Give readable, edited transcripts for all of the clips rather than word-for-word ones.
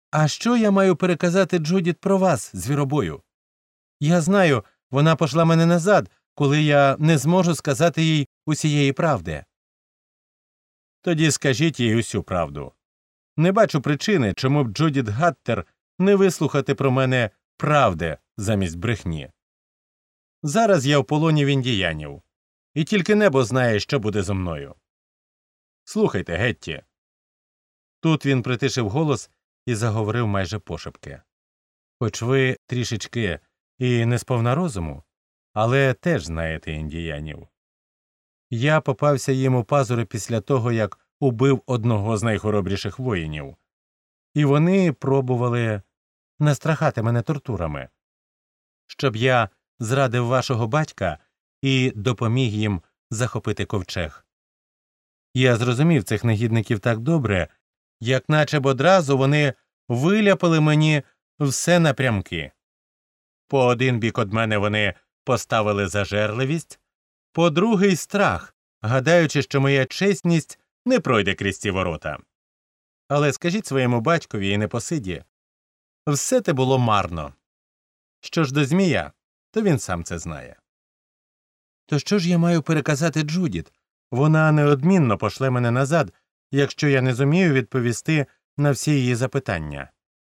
А що я маю переказати Джудіт про вас, звіробою? Я знаю, вона пошла мене назад, коли я не зможу сказати їй усієї правди. Тоді скажіть їй усю правду. Не бачу причини, чому б Джудіт Гаттер не вислухати про мене правди замість брехні. Зараз я в полоні в індіянів, і тільки небо знає, що буде зо мною. Слухайте, Гетті. Тут він притишив голос і заговорив майже пошепки. Хоч ви трішечки і не сповна розуму, але теж знаєте індіянів. Я попався їм у пазури після того, як убив одного з найхоробріших воїнів. І вони пробували настрахати мене тортурами, щоб я зрадив вашого батька і допоміг їм захопити ковчег. Я зрозумів цих негідників так добре, як наче б одразу вони виляпали мені все напрямки. По один бік од мене вони поставили зажерливість, по другий – страх, гадаючи, що моя чесність не пройде крізь ці ворота. Але скажіть своєму батькові і непосиді, все те було марно. Що ж до Змія, то він сам це знає. То що ж я маю переказати Джудіт? Вона неодмінно пошле мене назад, якщо я не зумію відповісти на всі її запитання.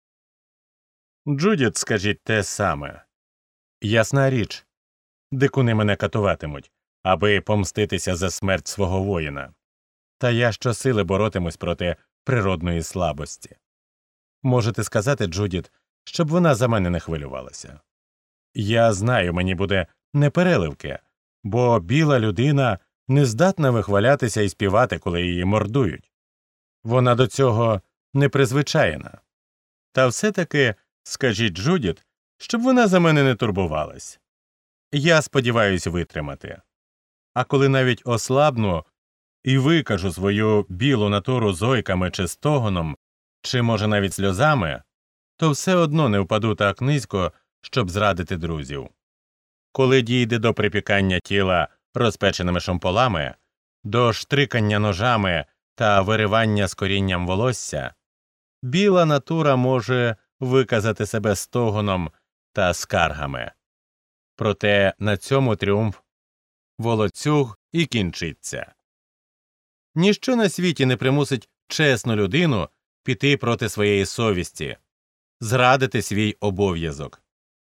Джудіт, скажіть те саме. Ясна річ, дикуни мене катуватимуть, аби помститися за смерть свого воїна. Та я щосили боротимусь проти природної слабості. Можете сказати, Джудіт, щоб вона за мене не хвилювалася. Я знаю, мені буде непереливки, бо біла людина не здатна вихвалятися і співати, коли її мордують. Вона до цього не призвичаєна. Та все-таки скажіть Джудіт, щоб вона за мене не турбувалась. Я сподіваюся витримати. А коли навіть ослабну і викажу свою білу натуру зойками чи стогоном, чи, може, навіть сльозами, то все одно не впаду так низько, щоб зрадити друзів. Коли дійде до припікання тіла розпеченими шомполами, до штрикання ножами та виривання з корінням волосся, біла натура може виказати себе стогоном та скаргами. Проте на цьому тріумф волоцюг і кінчиться. Ніщо на світі не примусить чесну людину піти проти своєї совісті, зрадити свій обов'язок.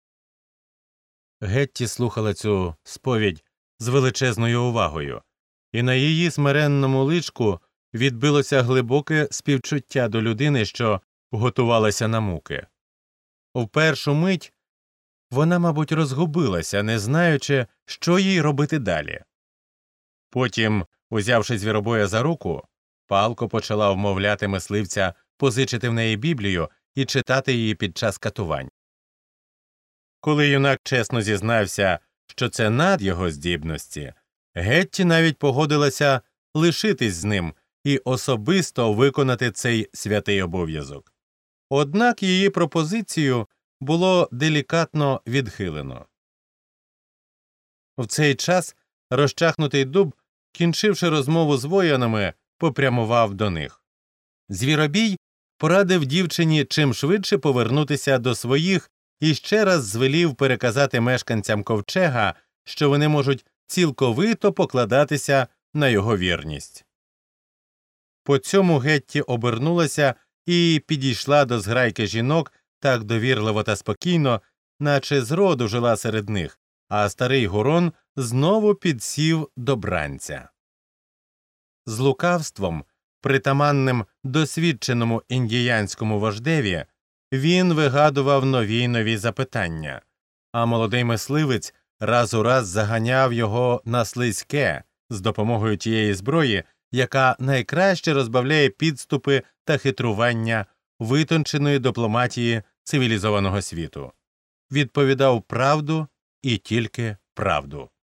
Гетті слухала цю сповідь з величезною увагою, і на її смиренному личку відбилося глибоке співчуття до людини, що готувалася на муки. У першу мить вона, мабуть, розгубилася, не знаючи, що їй робити далі. Потім, узявши звіробоя за руку, палко почала вмовляти мисливця позичити в неї Біблію і читати її під час катувань. Коли юнак чесно зізнався, що це над його здібності, Гетті навіть погодилася лишитись з ним і особисто виконати цей святий обов'язок. Однак її пропозицію було делікатно відхилено. В цей час розчахнутий дуб, кінчивши розмову з воїнами, попрямував до них. Звіробій порадив дівчині чим швидше повернутися до своїх і ще раз звелів переказати мешканцям ковчега, що вони можуть цілковито покладатися на його вірність. По цьому Гетті обернулася і підійшла до зграйки жінок так довірливо та спокійно, наче зроду жила серед них, а старий Гурон знову підсів до бранця. З лукавством, притаманним досвідченому індіянському вождеві, він вигадував нові й нові запитання, а молодий мисливець раз у раз заганяв його на слизьке з допомогою тієї зброї, яка найкраще розбавляє підступи та хитрування витонченої дипломатії цивілізованого світу. Відповідав правду і тільки правду.